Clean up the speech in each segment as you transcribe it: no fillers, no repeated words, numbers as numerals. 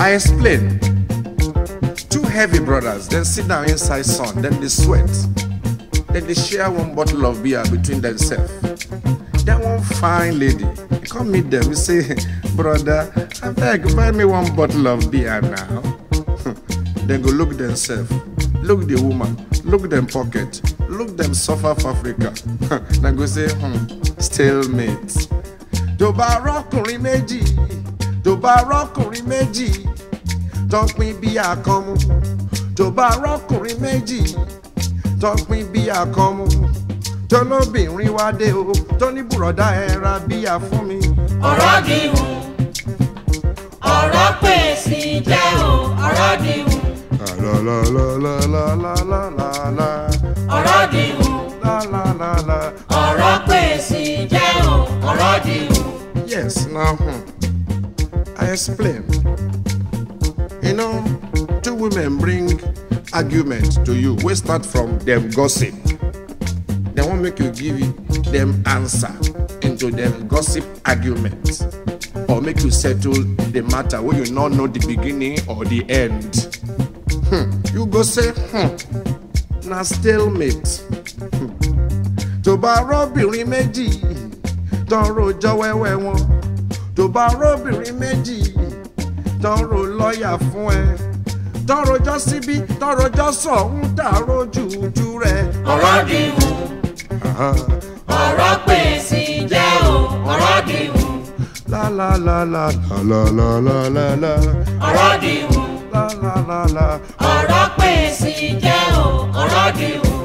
I explain. Two heavy brothers, then sit down inside sun, then they sweat. Then they share one bottle of beer between themselves. Then one fine lady, you come meet them, you say, brother, I beg, buy me one bottle of beer now. Then go look themselves, look the woman, look them pocket, look them suffer for Africa. Then go say, stalemate. Tó bá rọ́kùnrin méjì, tó bá rọ́kùnrin méjì, tó pín bí àkànmú. Tó bá rọ́kùnrin méjì, tó pín bí àkànmú. Tó lóbìnrin wá dé o, tó ní bùrọ̀dá ẹ ra bíyà fún mi. Ọ̀rọ̀ dìhun, ọ̀rọ̀ pèsè jẹ́ o, ọ̀rọ̀ dìhun. La la la la la la la la la. Ọ̀rọ̀ dìhun, La la la la. ọ̀rọ̀ pèsè jẹ́ o, ọ̀rọ̀ dìhun. Yes, now I explain. You know, two women bring argument to you. We start from them gossip. They won't make you give them answer into them gossip argument, or make you settle the matter where you not know the beginning or the end. You go say, na stalemate. Tó bá rọ́bìnrin méjì, tán rojọ́ wẹ́wẹ́ wọn. Tó bá rọ́bìnrin méjì, tán ro lọ́ọ̀yà fún ẹ. Tán rojọ́ síbí, tán rojọ́ sọ̀hún, tààrọ̀ jùjú rẹ̀. Ọ̀rọ̀ dìhun, ọ̀rọ̀ pèsè jẹ́ o, ọ̀rọ̀ dìhun. La la la la la la la la la. Ọ̀rọ̀ dìhun, La la la la. ọ̀rọ̀ pèsè jẹ́ o, ọ̀rọ̀ dìhun.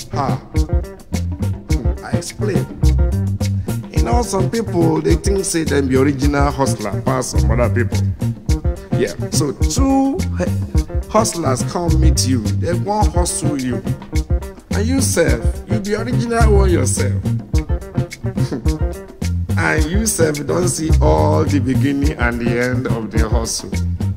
I explain. You know, some people, they think say them be original hustler pass some other people. Yeah, so two hustlers come meet you, they won't hustle you. And you self, you the original one yourself. And you self don't see all the beginning and the end of the hustle.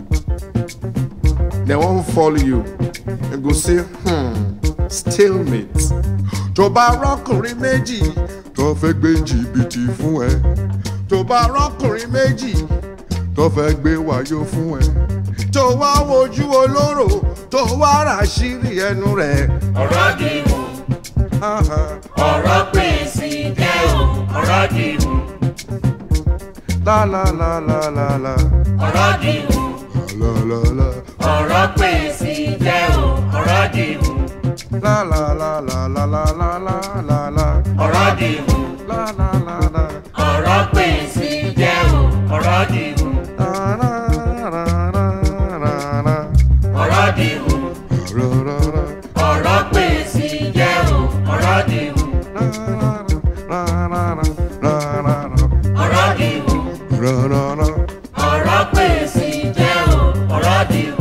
They won't follow you. They go say, stalemate. Tó bá rọ́kùnrin méjì, tó fẹ́ gbé jìbìtì fún ẹ. Tó bá rọ́kùnrin méjì, tó fẹ́ gbé wáyó fún ẹ. Tó wá wojú olóró, tó wá ràṣírí ẹnu rẹ̀. Ọ̀rọ̀ dìhun, ọ̀rọ̀ pèsè jẹ́ o, ọ̀rọ̀ dìhun. La la la la la la. Ọ̀rọ̀ dìhun, La la la. ọ̀rọ̀ pèsè jẹ́ o, ọ̀rọ̀ dìhun. La la la la la la la la la la. Ọ̀rọ̀ dìhun, La la la la. ọ̀rọ̀ pèsè jẹ́ o, ọ̀rọ̀ dìhun. La la la la la la. Ọ̀rọ̀ dìhun, La la la. ọ̀rọ̀ pèsè jẹ́ o, ọ̀rọ̀ dìhun. La la la la la la la. Ọ̀rọ̀ dìhun, La la la. ọ̀rọ̀ pèsè jẹ́ o, ọ̀rọ̀ dìhun.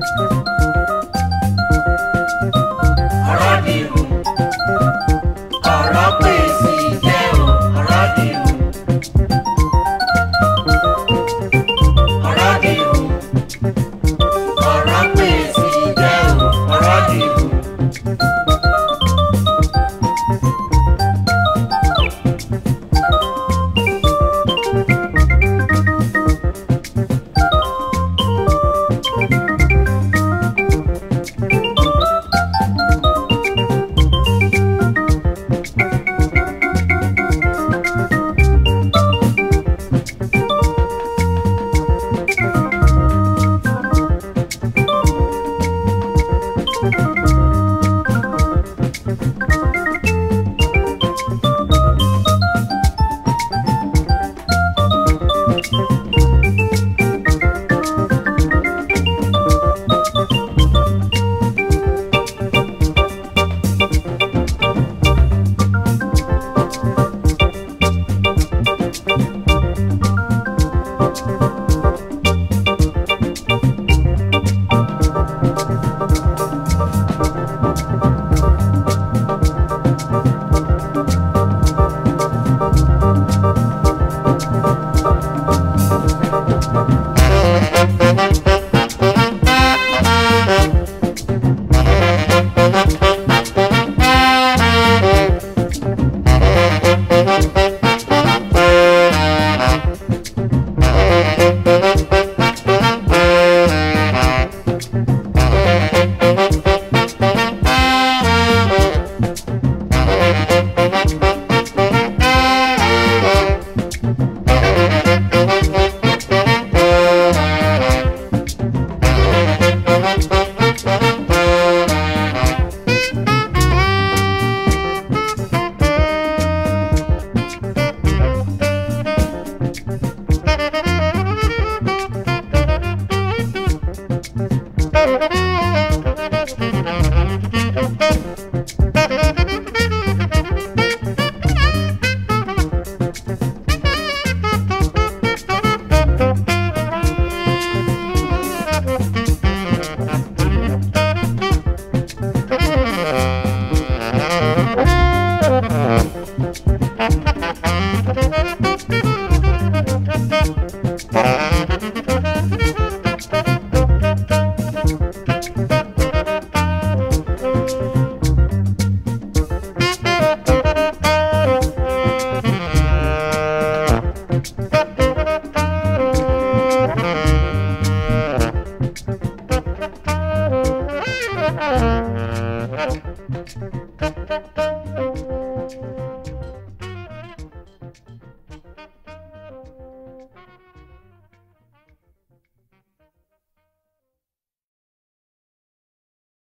Ọ̀rọ̀ dìhun, ọ̀rọ̀ pèsè jẹ́ o, ọ̀rọ̀ dìhun. Ọ̀rọ̀ dìhun, ọ̀rọ̀ pèsè jẹ́ o, ọ̀rọ̀ dìhun.